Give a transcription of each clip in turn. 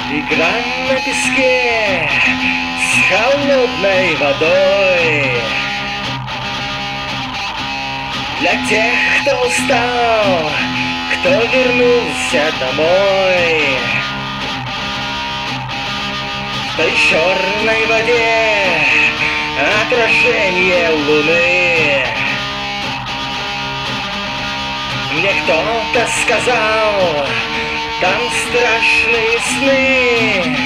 Игра на песке с холодной водой. Для тех, кто устал, кто вернулся домой. В той черной воде отражение луны. Мне кто-то сказал, там страшные сны.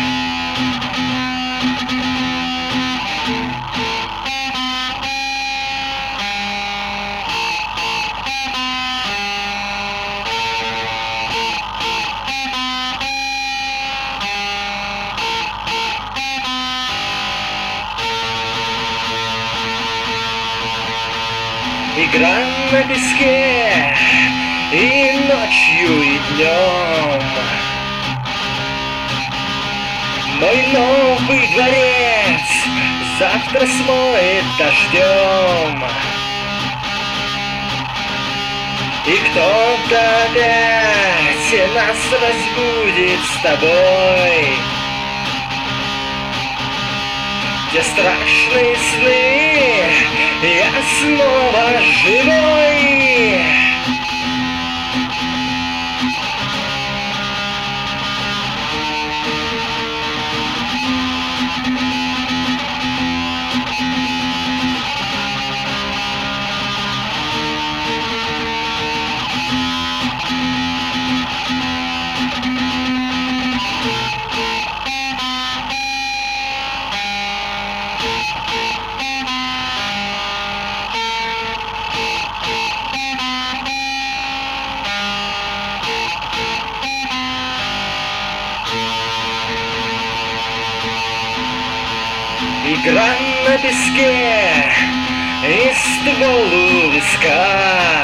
Игра на песке и ночью, и днем. Мой новый дворец завтра смоет дождем. И кто-то опять нас разбудит с тобой. Те страшные сны, я снова живой. Игра на песке и ствол у виска.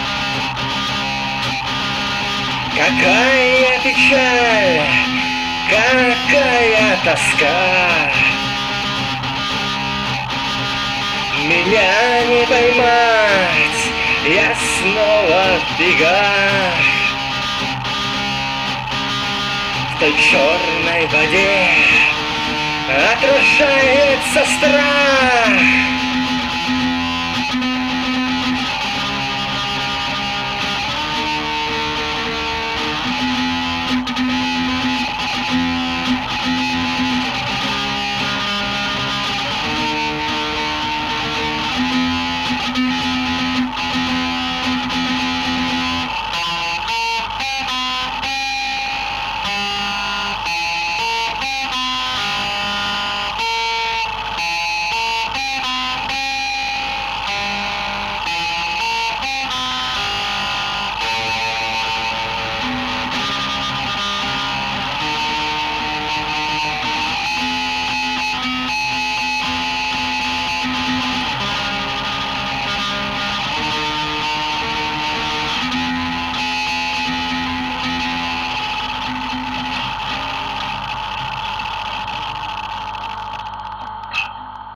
Какая печаль, какая тоска. Меня не поймать, я снова в бегах. В той черной воде отражается страх.